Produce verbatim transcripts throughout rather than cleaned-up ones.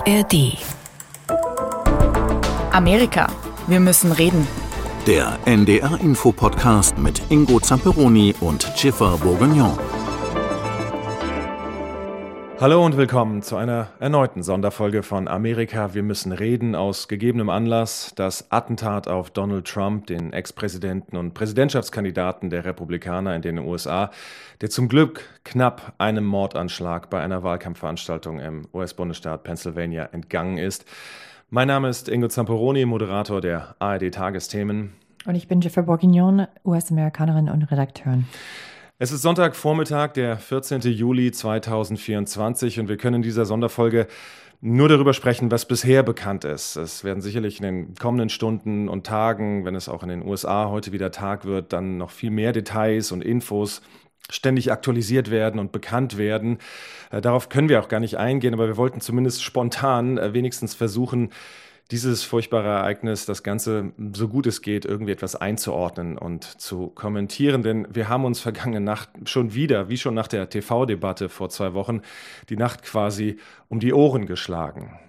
R D. Amerika. Wir müssen reden. Der N D R-Info-Podcast mit Ingo Zamperoni und Schiffer Bourguignon. Hallo und willkommen zu einer erneuten Sonderfolge von Amerika. Wir müssen reden aus gegebenem Anlass. Das Attentat auf Donald Trump, den Ex-Präsidenten und Präsidentschaftskandidaten der Republikaner in den U S A, der zum Glück knapp einem Mordanschlag bei einer Wahlkampfveranstaltung im U S-Bundesstaat Pennsylvania entgangen ist. Mein Name ist Ingo Zamperoni, Moderator der A R D-Tagesthemen. Und ich bin Schiffer Bourguignon, U S-Amerikanerin und Redakteurin. Es ist Sonntagvormittag, der vierzehnten Juli zweitausendvierundzwanzig, und wir können in dieser Sonderfolge nur darüber sprechen, was bisher bekannt ist. Es werden sicherlich in den kommenden Stunden und Tagen, wenn es auch in den U S A heute wieder Tag wird, dann noch viel mehr Details und Infos ständig aktualisiert werden und bekannt werden. Äh, darauf können wir auch gar nicht eingehen, aber wir wollten zumindest spontan äh, wenigstens versuchen, dieses furchtbare Ereignis, das Ganze, so gut es geht, irgendwie etwas einzuordnen und zu kommentieren. Denn wir haben uns vergangene Nacht schon wieder, wie schon nach der T V-Debatte vor zwei Wochen, die Nacht quasi um die Ohren geschlagen.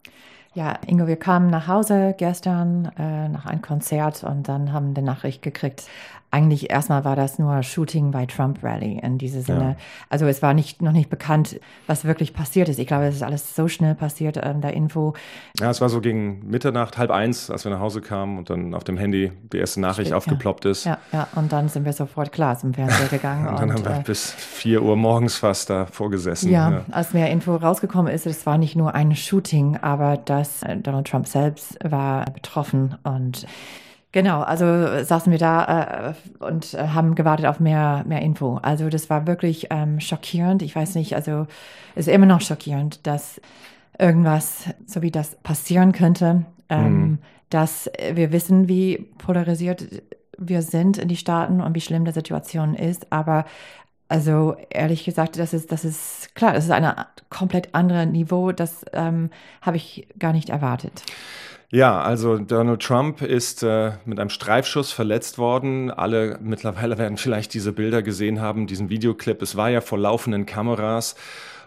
Ja, Ingo, wir kamen nach Hause gestern äh, nach einem Konzert und dann haben wir die Nachricht gekriegt. Eigentlich erstmal war das nur Shooting bei Trump Rally in diesem Sinne. Ja. Also es war nicht, noch nicht bekannt, was wirklich passiert ist. Ich glaube, es ist alles so schnell passiert, ähm, der Info. Ja, es war so gegen Mitternacht, halb eins, als wir nach Hause kamen und dann auf dem Handy die erste Nachricht Stimmt, aufgeploppt ja. ist. Ja, ja, und dann sind wir sofort klar zum Fernseher gegangen. und dann und, haben wir äh, bis vier Uhr morgens fast da vorgesessen. Ja, ja, als mehr Info rausgekommen ist, es war nicht nur ein Shooting, aber dass Donald Trump selbst war betroffen und genau, also saßen wir da äh, und äh, haben gewartet auf mehr, mehr Info. Also das war wirklich ähm, schockierend. Ich weiß nicht, also es ist immer noch schockierend, dass irgendwas so wie das passieren könnte. Ähm, mhm. Dass wir wissen, wie polarisiert wir sind in die Staaten und wie schlimm die Situation ist. Aber also ehrlich gesagt, das ist, das ist klar, das ist ein komplett anderes Niveau. Das ähm, habe ich gar nicht erwartet. Ja, also Donald Trump ist äh, mit einem Streifschuss verletzt worden. Alle mittlerweile werden vielleicht diese Bilder gesehen haben, diesen Videoclip. Es war ja vor laufenden Kameras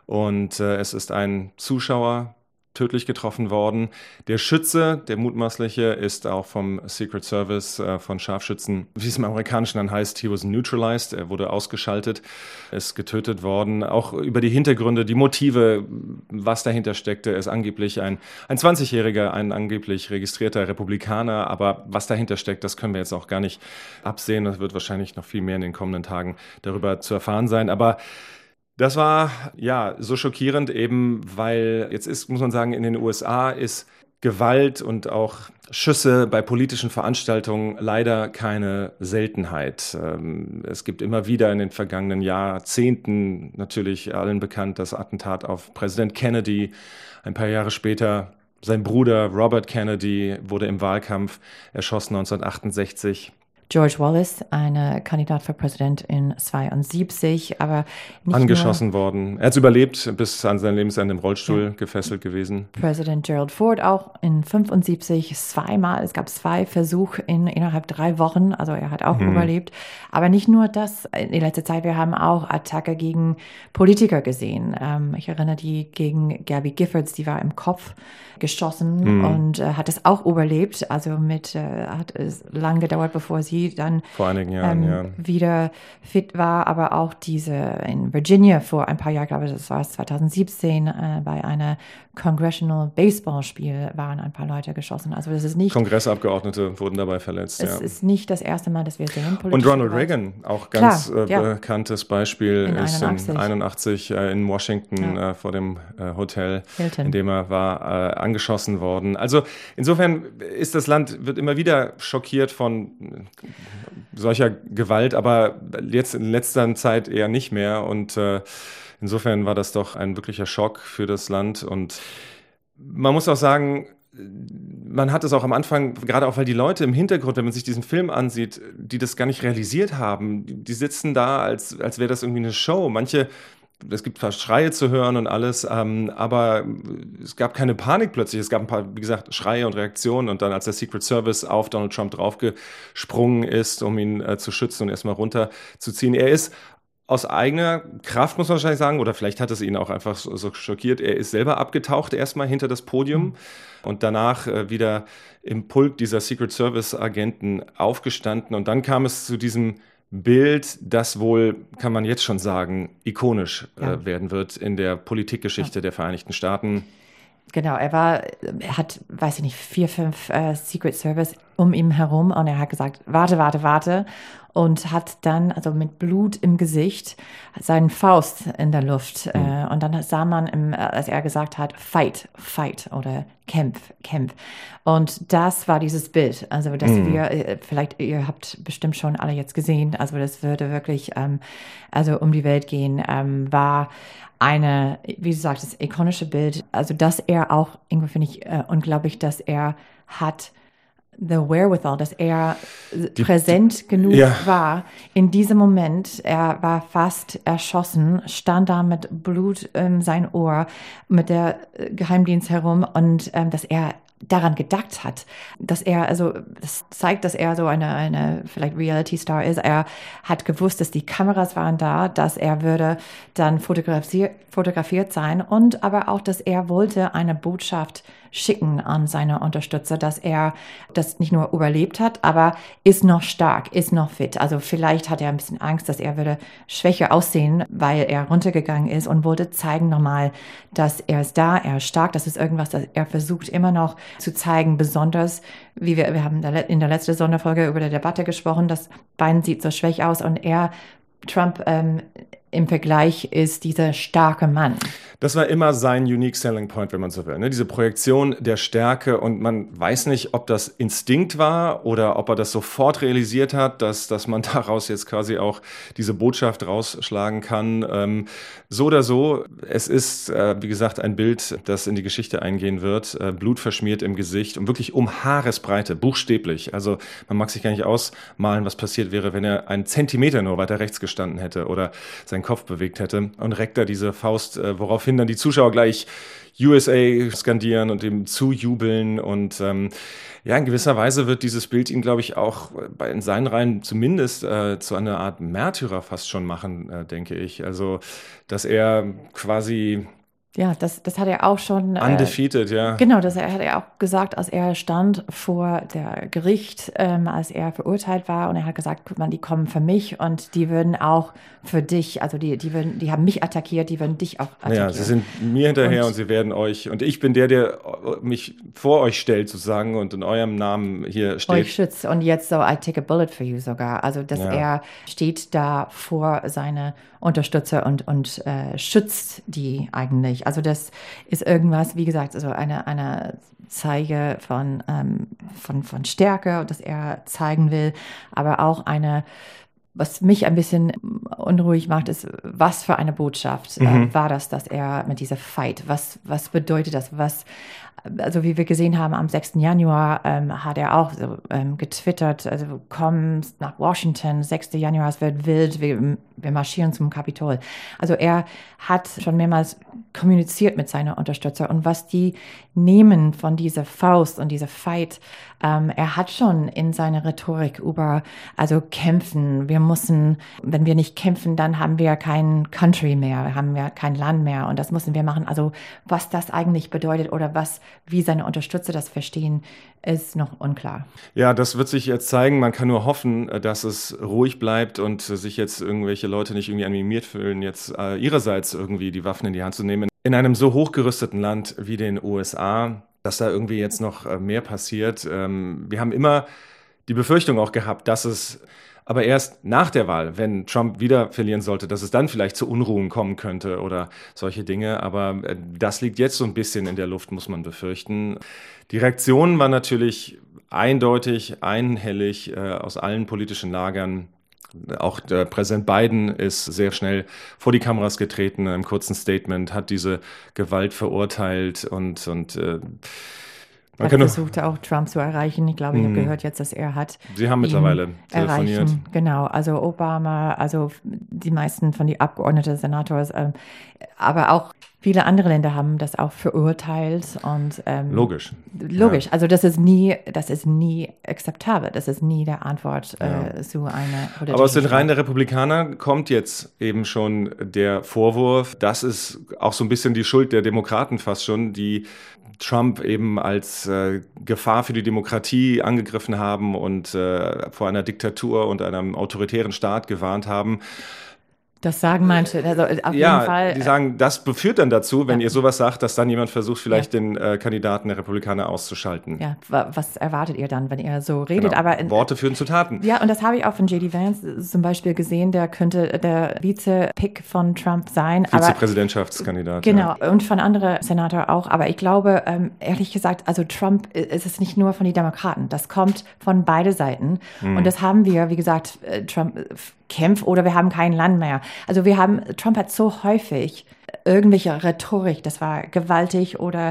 und äh, es ist ein Zuschauer tödlich getroffen worden. Der Schütze, der mutmaßliche, ist auch vom Secret Service äh, von Scharfschützen, wie es im Amerikanischen dann heißt, he was neutralized, er wurde ausgeschaltet, ist getötet worden. Auch über die Hintergründe, die Motive, was dahinter steckte, ist angeblich ein, ein zwanzigjähriger, ein angeblich registrierter Republikaner, aber was dahinter steckt, das können wir jetzt auch gar nicht absehen. Das wird wahrscheinlich noch viel mehr in den kommenden Tagen darüber zu erfahren sein, aber das war ja so schockierend eben, weil jetzt ist, muss man sagen, in den U S A ist Gewalt und auch Schüsse bei politischen Veranstaltungen leider keine Seltenheit. Es gibt immer wieder in den vergangenen Jahrzehnten natürlich allen bekannt das Attentat auf Präsident Kennedy. Ein paar Jahre später sein Bruder Robert Kennedy wurde im Wahlkampf erschossen neunzehnhundertachtundsechzig. George Wallace, ein Kandidat für Präsident in zweiundsiebzig, aber nicht angeschossen nur worden. Er hat es überlebt, bis an sein Lebensende im Rollstuhl ja. gefesselt gewesen. Präsident Gerald Ford auch in fünfundsiebzig, zweimal, es gab zwei Versuche in, innerhalb drei Wochen, also er hat auch mhm. überlebt. Aber nicht nur das, in letzter Zeit, wir haben auch Attacke gegen Politiker gesehen. Ähm, ich erinnere die gegen Gabby Giffords, die war im Kopf geschossen mhm. und äh, hat es auch überlebt. Also mit äh, hat es lang gedauert, bevor sie dann vor einigen Jahren ähm, ja. wieder fit war, aber auch diese in Virginia vor ein paar Jahren, glaube ich, das war zweitausendsiebzehn, äh, bei einer Congressional Baseball-Spiel waren ein paar Leute geschossen. Also das ist nicht... Kongressabgeordnete wurden dabei verletzt. Es ja. ist nicht das erste Mal, dass wir sehen. Und Ronald Gewalt. Reagan, auch ganz Klar, äh, ja. bekanntes Beispiel, in ist einundachtzig, in einundachtzig äh, in Washington ja. äh, vor dem äh, Hotel, Hilton. in dem er war, äh, angeschossen worden. Also insofern ist das Land, wird immer wieder schockiert von solcher Gewalt, aber jetzt in letzter Zeit eher nicht mehr. Und äh, insofern war das doch ein wirklicher Schock für das Land. Und man muss auch sagen, man hat es auch am Anfang, gerade auch weil die Leute im Hintergrund, wenn man sich diesen Film ansieht, die das gar nicht realisiert haben, die, die sitzen da, als, als wäre das irgendwie eine Show. Manche, es gibt fast Schreie zu hören und alles, ähm, aber es gab keine Panik plötzlich. Es gab ein paar, wie gesagt, Schreie und Reaktionen. Und dann, als der Secret Service auf Donald Trump draufgesprungen ist, um ihn äh, zu schützen und erstmal runterzuziehen, er ist aus eigener Kraft, muss man wahrscheinlich sagen, oder vielleicht hat es ihn auch einfach so, so schockiert. Er ist selber abgetaucht erstmal hinter das Podium mhm. und danach äh, wieder im Pulk dieser Secret Service Agenten aufgestanden. Und dann kam es zu diesem Bild, das wohl, kann man jetzt schon sagen, ikonisch ja. äh, werden wird in der Politikgeschichte ja. der Vereinigten Staaten. Genau, er war, er hat, weiß ich nicht, vier, fünf äh, Secret Service um ihn herum und er hat gesagt, warte, warte, warte und hat dann, also mit Blut im Gesicht, seinen Faust in der Luft mhm. äh, und dann sah man, im, als er gesagt hat, fight, fight oder kämpf, kämpf. Und das war dieses Bild, also dass mhm. wir, vielleicht, ihr habt bestimmt schon alle jetzt gesehen, also das würde wirklich, ähm, also um die Welt gehen, ähm, war eine, wie du sagst, das ikonische Bild, also dass er auch, irgendwie finde ich äh, unglaublich, dass er hat the wherewithal, dass er die, präsent die, genug ja. war in diesem Moment. Er war fast erschossen, stand da mit Blut in sein Ohr, mit der Geheimdienst herum und ähm, dass er daran gedacht hat, dass er, also das zeigt, dass er so eine, eine vielleicht Reality-Star ist. Er hat gewusst, dass die Kameras waren da, dass er würde dann fotografier, fotografiert sein und aber auch, dass er wollte eine Botschaft schicken an seine Unterstützer, dass er das nicht nur überlebt hat, aber ist noch stark, ist noch fit. Also vielleicht hat er ein bisschen Angst, dass er würde schwächer aussehen, weil er runtergegangen ist und wollte zeigen nochmal, dass er ist da, er ist stark, das ist irgendwas, das er versucht immer noch zu zeigen, besonders, wie wir, wir haben in der letzten Sonderfolge über die Debatte gesprochen, dass Biden sieht so schwach aus und er, Trump, ähm, im Vergleich ist dieser starke Mann. Das war immer sein unique selling point, wenn man so will, ne? Diese Projektion der Stärke und man weiß nicht, ob das Instinkt war oder ob er das sofort realisiert hat, dass, dass man daraus jetzt quasi auch diese Botschaft rausschlagen kann. Ähm, so oder so, es ist, äh, wie gesagt, ein Bild, das in die Geschichte eingehen wird, äh, blutverschmiert im Gesicht und wirklich um Haaresbreite, buchstäblich. Also man mag sich gar nicht ausmalen, was passiert wäre, wenn er einen Zentimeter nur weiter rechts gestanden hätte oder seinen Kopf bewegt hätte und reckt da diese Faust, äh, woraufhin dann die Zuschauer gleich U S A skandieren und ihm zujubeln und ähm, ja, in gewisser Weise wird dieses Bild ihn, glaube ich, auch bei, in seinen Reihen zumindest äh, zu einer Art Märtyrer fast schon machen, äh, denke ich. Also, dass er quasi Ja, das, das hat er auch schon. Undefeated, äh, ja. Genau, das hat er auch gesagt, als er stand vor der Gericht, ähm, als er verurteilt war. Und er hat gesagt, guck mal, die kommen für mich und die würden auch für dich, also die, die würden, die haben mich attackiert, die würden dich auch attackieren. Ja, sie sind mir hinterher und, und sie werden euch, und ich bin der, der mich vor euch stellt sozusagen und in eurem Namen hier steht. Euch schützt und jetzt so, I take a bullet for you sogar. Also, dass ja. er steht da vor seine Unterstützer und, und äh, schützt die eigentlich. Also das ist irgendwas, wie gesagt, also eine, eine Zeige von, ähm, von, von Stärke, dass er zeigen will, aber auch eine, was mich ein bisschen unruhig macht, ist, was für eine Botschaft mhm. äh, war das, dass er mit dieser Fight, was, was bedeutet das, was, also wie wir gesehen haben, am sechsten Januar ähm, hat er auch so ähm, getwittert, also komm nach Washington, sechsten Januar, es wird wild, wir, wir marschieren zum Kapitol. Also er hat schon mehrmals kommuniziert mit seinen Unterstützern und was die nehmen von dieser Faust und dieser Fight, ähm, er hat schon in seiner Rhetorik über, also kämpfen, wir müssen, wenn wir nicht kämpfen, dann haben wir kein Country mehr, haben wir kein Land mehr und das müssen wir machen. Also was das eigentlich bedeutet oder was, wie seine Unterstützer das verstehen, ist noch unklar. Ja, das wird sich jetzt zeigen. Man kann nur hoffen, dass es ruhig bleibt und sich jetzt irgendwelche Leute nicht irgendwie animiert fühlen, jetzt äh, ihrerseits irgendwie die Waffen in die Hand zu nehmen. In einem so hochgerüsteten Land wie den U S A, dass da irgendwie jetzt noch äh, mehr passiert. Ähm, wir haben immer die Befürchtung auch gehabt, dass es aber erst nach der Wahl, wenn Trump wieder verlieren sollte, dass es dann vielleicht zu Unruhen kommen könnte oder solche Dinge. Aber äh, das liegt jetzt so ein bisschen in der Luft, muss man befürchten. Die Reaktion war natürlich eindeutig, einhellig äh, aus allen politischen Lagern. Auch der Präsident Biden ist sehr schnell vor die Kameras getreten, in einem kurzen Statement, hat diese Gewalt verurteilt und, und äh, man er versuchte auch Trump zu erreichen. Ich glaube, ich habe gehört jetzt, dass er hat. Sie haben mittlerweile telefoniert. Erreichen. Genau, also Obama, also die meisten von den Abgeordneten, Senators, äh, Aber auch viele andere Länder haben das auch verurteilt und ähm, logisch. Logisch. Ja. Also das ist nie, das ist nie akzeptabel. Das ist nie der Antwort äh, ja. zu einer. Aber aus den Reihen der Republikaner kommt jetzt eben schon der Vorwurf, das ist auch so ein bisschen die Schuld der Demokraten fast schon, die Trump eben als äh, Gefahr für die Demokratie angegriffen haben und äh, vor einer Diktatur und einem autoritären Staat gewarnt haben. Das sagen manche, also auf ja, jeden Fall. Die sagen, das führt dann dazu, wenn ja. ihr sowas sagt, dass dann jemand versucht, vielleicht ja. den äh, Kandidaten der Republikaner auszuschalten. Ja, was erwartet ihr dann, wenn ihr so redet? Genau. Aber in, Worte führen zu Taten. Ja, und das habe ich auch von J D Vance zum Beispiel gesehen, der könnte der Vize-Pick von Trump sein. Vizepräsidentschaftskandidat. Genau, ja. und von anderen Senatoren auch. Aber ich glaube, ähm, ehrlich gesagt, also Trump ist es nicht nur von den Demokraten. Das kommt von beiden Seiten. Mhm. Und das haben wir, wie gesagt, Trump kämpft oder wir haben kein Land mehr. Also wir haben, Trump hat so häufig irgendwelche Rhetorik, das war gewaltig oder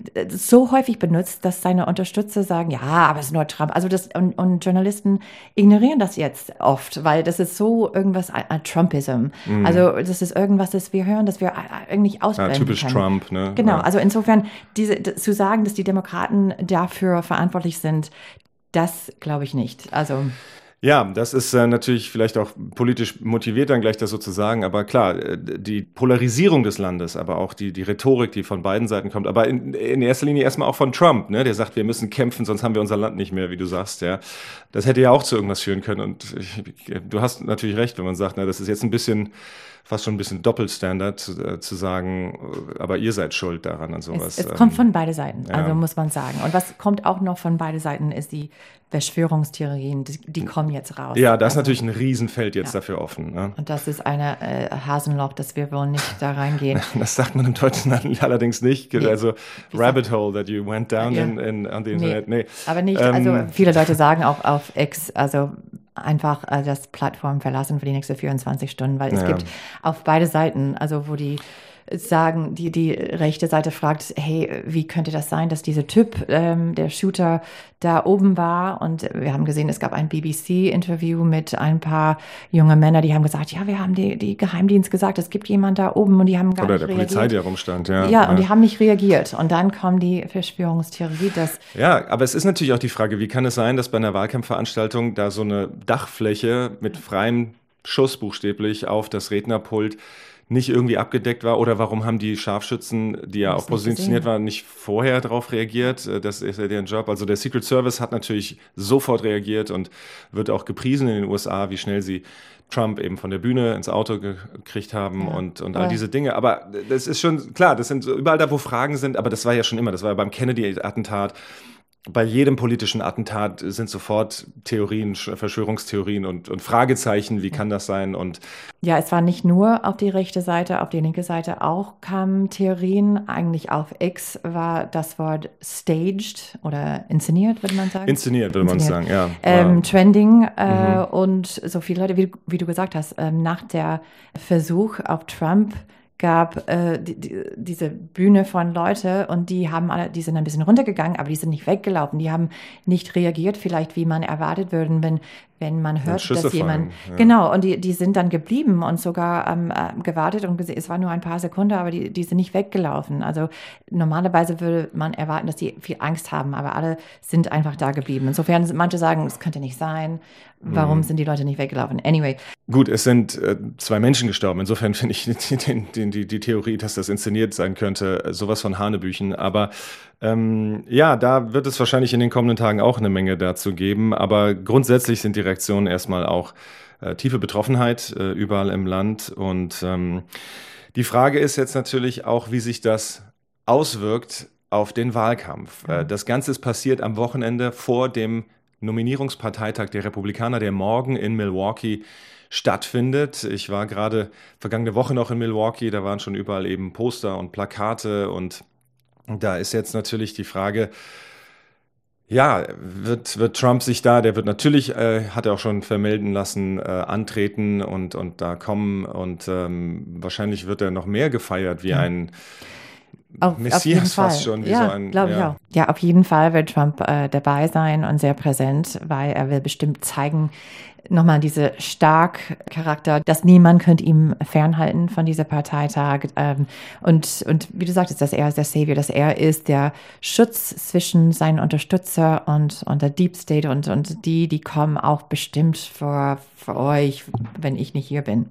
so häufig benutzt, dass seine Unterstützer sagen, ja, aber es ist nur Trump. Also das, und, und Journalisten ignorieren das jetzt oft, weil das ist so irgendwas, ein Trumpism. Mm. Also das ist irgendwas, das wir hören, das wir eigentlich ausblenden ja, typisch können. Trump, ne? Genau, ja. also insofern diese, zu sagen, dass die Demokraten dafür verantwortlich sind, das glaube ich nicht. Also Ja, das ist äh, natürlich vielleicht auch politisch motiviert, dann gleich das so zu sagen. Aber klar, die Polarisierung des Landes, aber auch die, die Rhetorik, die von beiden Seiten kommt, aber in, in erster Linie erstmal auch von Trump, ne? Der sagt, wir müssen kämpfen, sonst haben wir unser Land nicht mehr, wie du sagst. Ja, das hätte ja auch zu irgendwas führen können. Und ich, du hast natürlich recht, wenn man sagt, na, das ist jetzt ein bisschen, fast schon ein bisschen Doppelstandard zu, äh, zu sagen, aber ihr seid schuld daran und sowas. Es, es kommt von beiden Seiten, ja. also muss man sagen. Und was kommt auch noch von beiden Seiten, ist die Verschwörungstheorien, die, die kommen jetzt raus. Ja, das ist also, natürlich ein Riesenfeld jetzt ja. dafür offen. Ne? Und das ist ein äh, Hasenloch, das wir wohl nicht da reingehen. Das sagt man im Deutschen allerdings nicht. Nee. Also Rabbit Hole that you went down ja. in, in, on the nee. Internet. Nee. Aber nicht, ähm, also viele Leute sagen auch auf X, also einfach äh, das Plattform verlassen für die nächsten vierundzwanzig Stunden, weil es ja. gibt auf beide Seiten, also wo die sagen, die, die rechte Seite fragt, hey, wie könnte das sein, dass dieser Typ, ähm, der Shooter, da oben war? Und wir haben gesehen, es gab ein B B C-Interview mit ein paar junge Männern, die haben gesagt, ja, wir haben die, die Geheimdienst gesagt, es gibt jemand da oben und die haben gar Oder nicht der reagiert. Polizei, die herumstand, ja. Ja, ja, und die haben nicht reagiert. Und dann kommt die Verschwörungstheorie, dass... Ja, aber es ist natürlich auch die Frage, wie kann es sein, dass bei einer Wahlkampfveranstaltung da so eine Dachfläche mit freiem Schuss buchstäblich auf das Rednerpult nicht irgendwie abgedeckt war, oder warum haben die Scharfschützen, die ja auch positioniert waren, nicht vorher darauf reagiert? Das ist ja deren Job. Also der Secret Service hat natürlich sofort reagiert und wird auch gepriesen in den U S A, wie schnell sie Trump eben von der Bühne ins Auto gekriegt haben ja. und, und all diese Dinge. Aber das ist schon, klar, das sind überall da, wo Fragen sind, aber das war ja schon immer, das war ja beim Kennedy-Attentat. Bei jedem politischen Attentat sind sofort Theorien, Verschwörungstheorien und, und Fragezeichen, wie kann das sein? Und ja, es war nicht nur auf die rechte Seite, auf die linke Seite auch kamen Theorien. Eigentlich auf X war das Wort staged oder inszeniert, würde man sagen. Inszeniert, würde man sagen, ja. Ähm, Trending äh, mhm. und so viele Leute, wie, wie du gesagt hast, äh, nach der Versuch auf Trump gab äh, die, die, diese Bühne von Leute und die haben alle, die sind ein bisschen runtergegangen, aber die sind nicht weggelaufen, die haben nicht reagiert, vielleicht wie man erwartet würde, wenn wenn man hört, dass jemand, ja. genau, und die, die sind dann geblieben und sogar ähm, äh, gewartet und gesehen, es war nur ein paar Sekunden, aber die, die sind nicht weggelaufen. Also normalerweise würde man erwarten, dass die viel Angst haben, aber alle sind einfach da geblieben. Insofern, manche sagen, es könnte nicht sein. Warum mhm. sind die Leute nicht weggelaufen? Anyway. Gut, es sind äh, zwei Menschen gestorben. Insofern finde ich die, die, die, die Theorie, dass das inszeniert sein könnte, sowas von Hanebüchen. Aber ähm, ja, da wird es wahrscheinlich in den kommenden Tagen auch eine Menge dazu geben. Aber grundsätzlich sind die Reaktionen erstmal auch äh, tiefe Betroffenheit äh, überall im Land. Und ähm, die Frage ist jetzt natürlich auch, wie sich das auswirkt auf den Wahlkampf. Äh, das Ganze ist passiert am Wochenende vor dem Nominierungsparteitag der Republikaner, der morgen in Milwaukee stattfindet. Ich war gerade vergangene Woche noch in Milwaukee, da waren schon überall eben Poster und Plakate und da ist jetzt natürlich die Frage, ja, wird, wird Trump sich da, der wird natürlich, äh, hat er auch schon vermelden lassen, äh, antreten und, und da kommen und ähm, wahrscheinlich wird er noch mehr gefeiert wie ja. ein Auf, Messias auf fast Fall. schon. Wie ja, so ein, glaube ja. ich auch. Ja, auf jeden Fall wird Trump äh, dabei sein und sehr präsent, weil er will bestimmt zeigen, nochmal diese stark Charakter, dass niemand könnte ihm fernhalten von dieser Parteitag. Ähm, und, und wie du sagtest, dass er ist der Savior, dass er ist der Schutz zwischen seinen Unterstützer und, und der Deep State und, und die, die kommen auch bestimmt für, für euch, wenn ich nicht hier bin.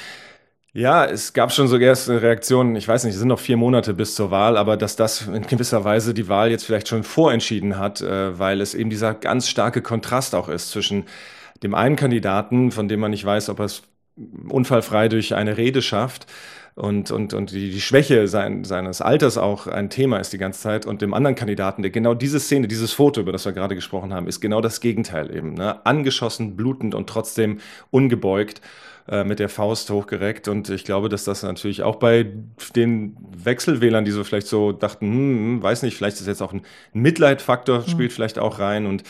Ja, es gab schon so erste Reaktionen, ich weiß nicht, es sind noch vier Monate bis zur Wahl, aber dass das in gewisser Weise die Wahl jetzt vielleicht schon vorentschieden hat, äh, weil es eben dieser ganz starke Kontrast auch ist zwischen dem einen Kandidaten, von dem man nicht weiß, ob er es unfallfrei durch eine Rede schafft und, und, und die, die Schwäche sein, seines Alters auch ein Thema ist die ganze Zeit, und dem anderen Kandidaten, der genau diese Szene, dieses Foto, über das wir gerade gesprochen haben, ist genau das Gegenteil eben, ne? Angeschossen, blutend und trotzdem ungebeugt, mit der Faust hochgereckt, und ich glaube, dass das natürlich auch bei den Wechselwählern, die so vielleicht so dachten, hm, weiß nicht, vielleicht ist jetzt auch ein Mitleidfaktor, spielt mhm. vielleicht auch rein, und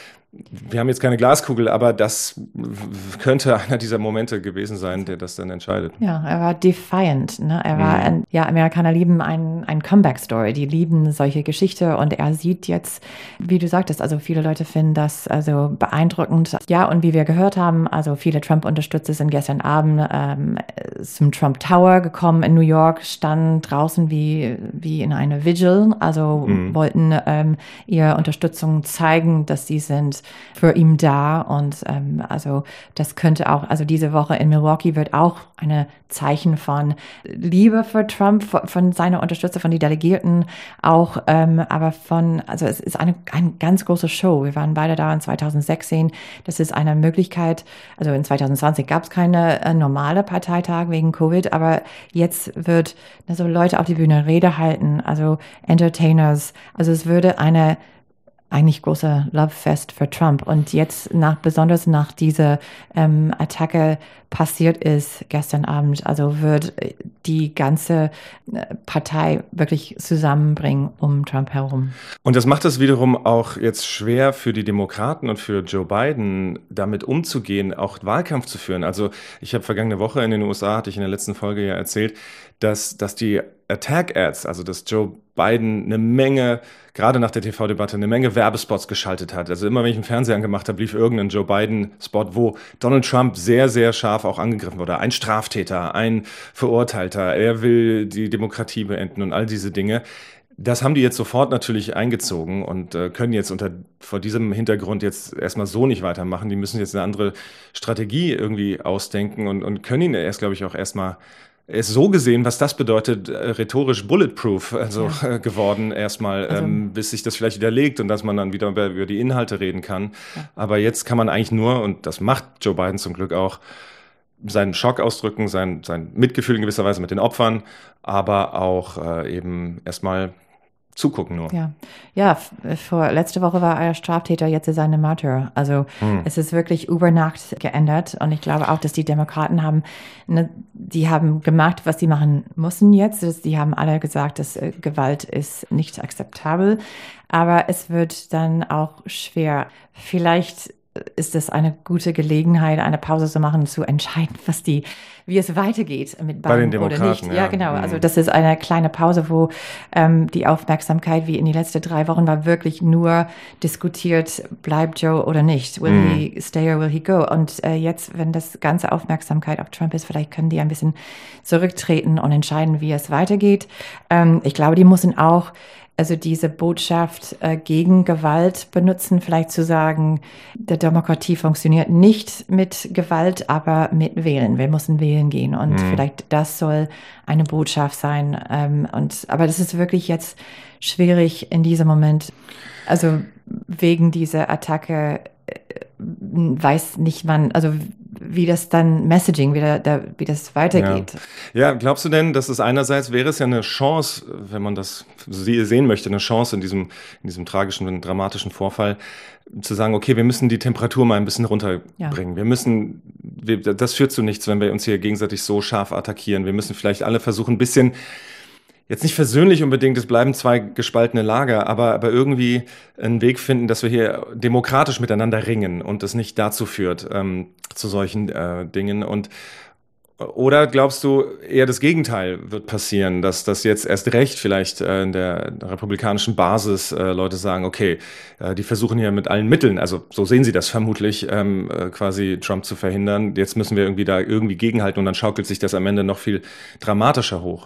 wir haben jetzt keine Glaskugel, aber das könnte einer dieser Momente gewesen sein, der das dann entscheidet. Ja, er war defiant. Ne? Er war, mhm. ein, ja, Amerikaner lieben ein, ein Comeback-Story. Die lieben solche Geschichte, und er sieht jetzt, wie du sagtest, also viele Leute finden das also beeindruckend. Ja, und wie wir gehört haben, also viele Trump-Unterstützer sind gestern Abend ähm, zum Trump Tower gekommen in New York, standen draußen wie, wie in einer Vigil, also mhm. wollten ähm, ihre Unterstützung zeigen, dass sie sind für ihn da, und ähm, also das könnte auch, also diese Woche in Milwaukee wird auch eine Zeichen von Liebe für Trump, von, von seiner Unterstützer, von den Delegierten auch, ähm, aber von, also es ist eine, eine ganz große Show. Wir waren beide da in zweitausendsechzehn. Das ist eine Möglichkeit, also in zweitausendzwanzig gab es keine äh, normale Parteitag wegen Covid, aber jetzt wird also Leute auf die Bühne Rede halten, also Entertainers, also es würde eine eigentlich großer Lovefest für Trump. Und jetzt, nach, besonders nach dieser ähm, Attacke passiert ist gestern Abend, also wird die ganze Partei wirklich zusammenbringen um Trump herum. Und das macht es wiederum auch jetzt schwer für die Demokraten und für Joe Biden, damit umzugehen, auch Wahlkampf zu führen. Also ich habe vergangene Woche in den U S A, hatte ich in der letzten Folge ja erzählt, dass, dass die Attack-Ads, also dass Joe Biden eine Menge, gerade nach der T V-Debatte, eine Menge Werbespots geschaltet hat. Also immer, wenn ich den Fernseher angemacht habe, lief irgendein Joe Biden-Spot, wo Donald Trump sehr, sehr scharf auch angegriffen wurde. Ein Straftäter, ein Verurteilter, er will die Demokratie beenden und all diese Dinge. Das haben die jetzt sofort natürlich eingezogen und äh, können jetzt unter vor diesem Hintergrund jetzt erstmal so nicht weitermachen. Die müssen jetzt eine andere Strategie irgendwie ausdenken und, und können ihn erst, glaube ich, auch erstmal Er ist so gesehen, was das bedeutet, äh, rhetorisch bulletproof also ja. äh, geworden erstmal, also, ähm, bis sich das vielleicht widerlegt und dass man dann wieder über, über die Inhalte reden kann. Ja. Aber jetzt kann man eigentlich nur, und das macht Joe Biden zum Glück auch, seinen Schock ausdrücken, sein, sein Mitgefühl in gewisser Weise mit den Opfern, aber auch äh, eben erstmal zugucken nur. Ja, ja. Vor letzte Woche war er Straftäter, jetzt ist er eine Martyr. Also hm. es ist wirklich über Nacht geändert, und ich glaube auch, dass die Demokraten haben, ne, die haben gemacht, was sie machen mussten jetzt. Die haben alle gesagt, dass äh, Gewalt ist nicht akzeptabel, aber es wird dann auch schwer. Vielleicht ist es eine gute Gelegenheit, eine Pause zu machen, zu entscheiden, was die, wie es weitergeht mit Biden Biden oder nicht. Ja, ja genau. Mhm. Also das ist eine kleine Pause, wo ähm, die Aufmerksamkeit, wie in die letzten drei Wochen, war wirklich nur diskutiert, bleibt Joe oder nicht? Will mhm. he stay or will he go? Und äh, jetzt, wenn das ganze Aufmerksamkeit auf Trump ist, vielleicht können die ein bisschen zurücktreten und entscheiden, wie es weitergeht. Ähm, ich glaube, die müssen auch also diese Botschaft äh, gegen Gewalt benutzen, vielleicht zu sagen, der Demokratie funktioniert nicht mit Gewalt, aber mit Wählen. Wir müssen wählen gehen, und mhm. vielleicht das soll eine Botschaft sein. Ähm, und aber das ist wirklich jetzt schwierig in diesem Moment. Also wegen dieser Attacke äh, weiß nicht man, also wie das dann Messaging, wie, da, da, wie das weitergeht. Ja. ja, glaubst du denn, dass es einerseits wäre es ja eine Chance, wenn man das sehen möchte, eine Chance in diesem, in diesem tragischen, dramatischen Vorfall, zu sagen, okay, wir müssen die Temperatur mal ein bisschen runterbringen. Ja. Wir müssen, wir, das führt zu nichts, wenn wir uns hier gegenseitig so scharf attackieren. Wir müssen vielleicht alle versuchen, ein bisschen, jetzt nicht versöhnlich unbedingt, es bleiben zwei gespaltene Lager, aber, aber irgendwie einen Weg finden, dass wir hier demokratisch miteinander ringen und es nicht dazu führt, ähm, zu solchen äh, Dingen. Und Oder glaubst du, eher das Gegenteil wird passieren, dass das jetzt erst recht vielleicht in der republikanischen Basis Leute sagen, okay, die versuchen hier mit allen Mitteln, also so sehen sie das vermutlich, quasi Trump zu verhindern. Jetzt müssen wir irgendwie da irgendwie gegenhalten und dann schaukelt sich das am Ende noch viel dramatischer hoch.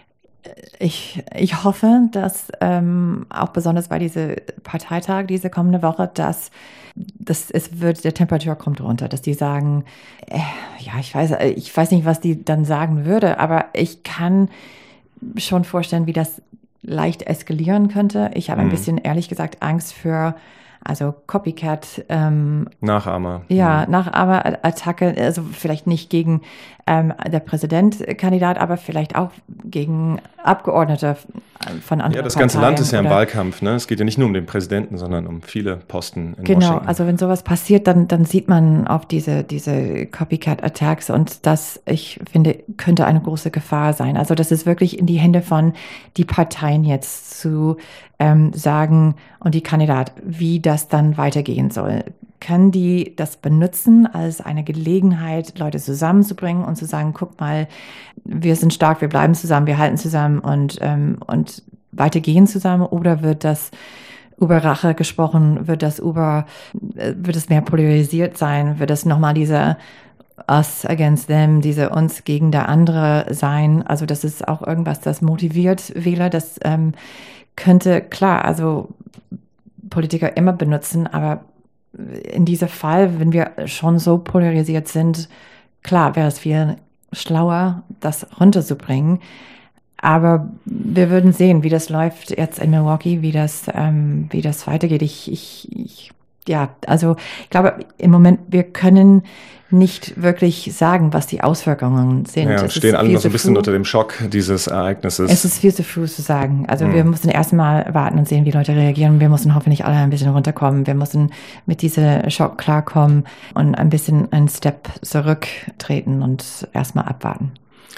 Ich, ich hoffe, dass ähm, auch besonders bei diesem Parteitag diese kommende Woche, dass, dass es wird, der Temperatur kommt runter, dass die sagen, äh, ja, ich weiß, ich weiß nicht, was die dann sagen würde, aber ich kann schon vorstellen, wie das leicht eskalieren könnte. Ich habe ein mhm. bisschen, ehrlich gesagt, Angst für Also Copycat. Ähm, Nachahmer. Ja, mhm. Nachahmer-Attacke, also vielleicht nicht gegen ähm, der Präsidentkandidat, aber vielleicht auch gegen Abgeordnete von anderen Ja, das Parteien, ganze Land ist ja im oder? Wahlkampf. Ne? Es geht ja nicht nur um den Präsidenten, sondern um viele Posten in Genau, Washington. also wenn sowas passiert, dann, dann sieht man auf diese, diese Copycat-Attacks und das, ich finde, könnte eine große Gefahr sein. Also das ist wirklich in die Hände von die Parteien jetzt zu ähm, sagen und die Kandidat, wie das dann weitergehen soll. Können die das benutzen als eine Gelegenheit, Leute zusammenzubringen und zu sagen, guck mal, wir sind stark, wir bleiben zusammen, wir halten zusammen und, ähm, und weitergehen zusammen? Oder wird das über Rache gesprochen, wird das über, wird es mehr polarisiert sein, wird es nochmal diese us against them, diese uns gegen der andere sein? Also das ist auch irgendwas, das motiviert Wähler, das ähm, könnte, klar, also Politiker immer benutzen, aber in diesem Fall, wenn wir schon so polarisiert sind, klar wäre es viel schlauer, das runterzubringen. Aber wir würden sehen, wie das läuft jetzt in Milwaukee, wie das, ähm, wie das weitergeht. Ich, ich, ich, ja, also ich glaube im Moment, wir können nicht wirklich sagen, was die Auswirkungen sind. Ja, es stehen alle noch so ein bisschen früh. unter dem Schock dieses Ereignisses. Es ist viel zu früh zu sagen. Also Mhm. wir müssen erstmal warten und sehen, wie Leute reagieren. Wir müssen hoffentlich alle ein bisschen runterkommen. Wir müssen mit diesem Schock klarkommen und ein bisschen einen Step zurücktreten und erstmal abwarten.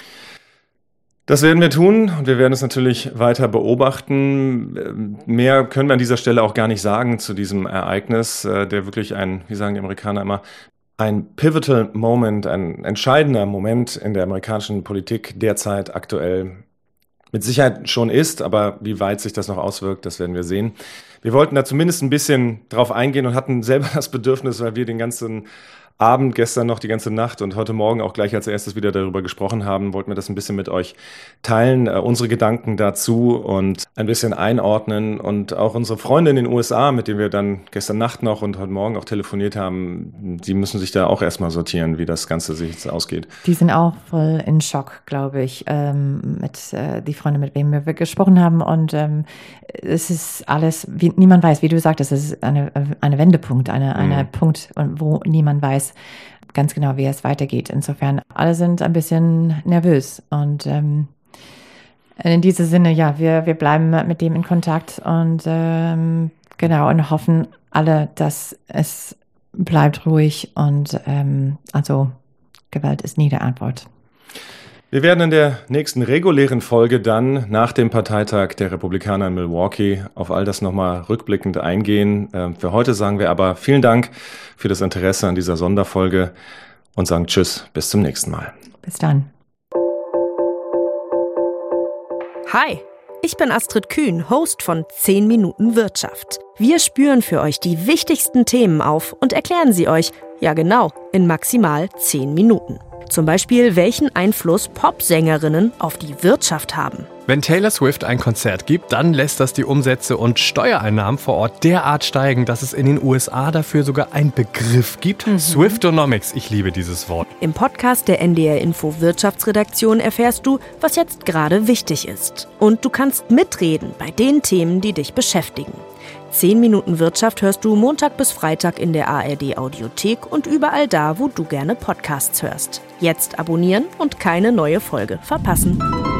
Das werden wir tun und wir werden es natürlich weiter beobachten. Mehr können wir an dieser Stelle auch gar nicht sagen zu diesem Ereignis, der wirklich ein, wie sagen die Amerikaner immer, ein pivotal Moment, ein entscheidender Moment in der amerikanischen Politik derzeit aktuell mit Sicherheit schon ist, aber wie weit sich das noch auswirkt, das werden wir sehen. Wir wollten da zumindest ein bisschen drauf eingehen und hatten selber das Bedürfnis, weil wir den ganzen Abend, gestern noch die ganze Nacht und heute Morgen auch gleich als erstes wieder darüber gesprochen haben, wollten wir das ein bisschen mit euch teilen, äh, unsere Gedanken dazu und ein bisschen einordnen und auch unsere Freunde in den U S A, mit denen wir dann gestern Nacht noch und heute Morgen auch telefoniert haben, die müssen sich da auch erstmal sortieren, wie das Ganze sich jetzt ausgeht. Die sind auch voll in Schock, glaube ich, ähm, mit äh, die Freunde, mit denen wir gesprochen haben und ähm, es ist alles, wie niemand weiß, wie du sagtest, es ist eine, eine Wendepunkt, eine, eine mhm. Punkt, wo niemand weiß ganz genau, wie es weitergeht. Insofern, alle sind ein bisschen nervös und ähm, in diesem Sinne, ja, wir, wir bleiben mit dem in Kontakt und ähm, genau und hoffen alle, dass es bleibt ruhig und ähm, also Gewalt ist nie der Antwort. Wir werden in der nächsten regulären Folge dann nach dem Parteitag der Republikaner in Milwaukee auf all das nochmal rückblickend eingehen. Für heute sagen wir aber vielen Dank für das Interesse an dieser Sonderfolge und sagen Tschüss, bis zum nächsten Mal. Bis dann. Hi, ich bin Astrid Kühn, Host von zehn Minuten Wirtschaft. Wir spüren für euch die wichtigsten Themen auf und erklären sie euch, ja genau, in maximal zehn Minuten. Zum Beispiel, welchen Einfluss Popsängerinnen auf die Wirtschaft haben. Wenn Taylor Swift ein Konzert gibt, dann lässt das die Umsätze und Steuereinnahmen vor Ort derart steigen, dass es in den U S A dafür sogar einen Begriff gibt. Mhm. Swiftonomics, ich liebe dieses Wort. Im Podcast der N D R Info Wirtschaftsredaktion erfährst du, was jetzt gerade wichtig ist. Und du kannst mitreden bei den Themen, die dich beschäftigen. zehn Minuten Wirtschaft hörst du Montag bis Freitag in der A R D Audiothek und überall da, wo du gerne Podcasts hörst. Jetzt abonnieren und keine neue Folge verpassen.